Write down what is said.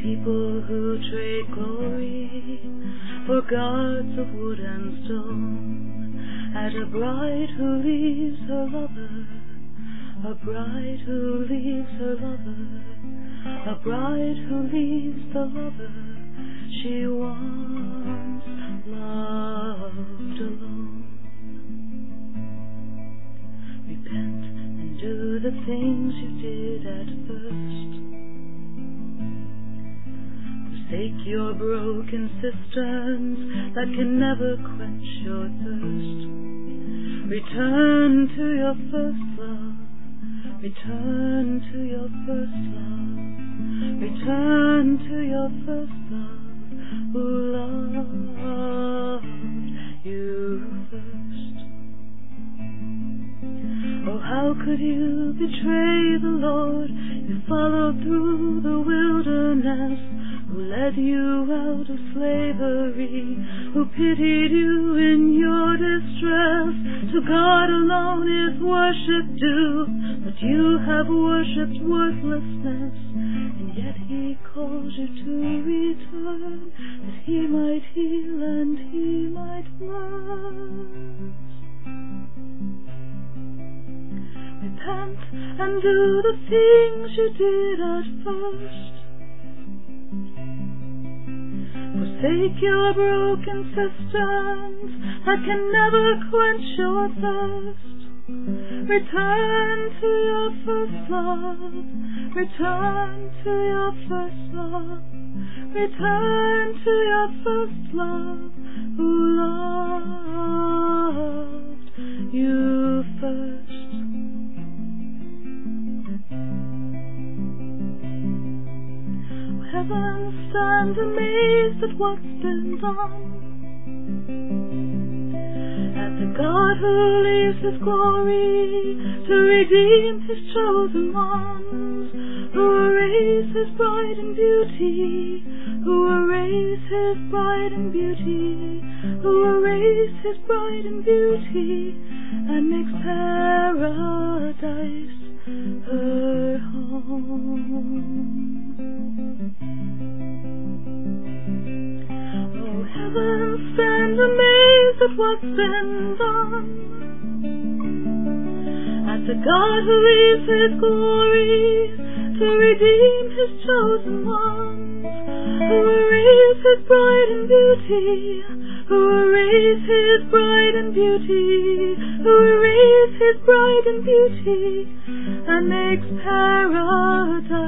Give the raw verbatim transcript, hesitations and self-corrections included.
People who trade glory for gods of wood and stone, at a bride who leaves her lover, a bride who leaves her lover, a bride who leaves the lover she once loved alone. Repent and do the things you did at first. Forsake your broken cisterns that can never quench your thirst. Return to your first love. Return to your first love. Return to your first love, who loved you first. Oh, how could you betray the Lord? You followed through the wilderness, who led you out of slavery, who pitied you in your distress. To God alone is worship due, but you have worshipped worthlessness, and yet He calls you to return, that He might heal and He might bless. Repent and do the things you did at first. Forsake your broken cisterns that can never quench your thirst. Return to your first love. Return to your first love. Return to your first love, who loved you first. Heaven stands amazed at what's been done, at the God who leaves His glory to redeem His chosen ones, who will raise His bride in beauty, who will raise His bride in beauty, who will raise His bride in beauty, and makes paradise her home. Oh, heaven stands amazed at what's been done, at the God who leaves His glory to redeem His chosen ones, who will raise His bride in beauty, who will raise His bride in beauty, who will raise His bride in beauty, and makes paradise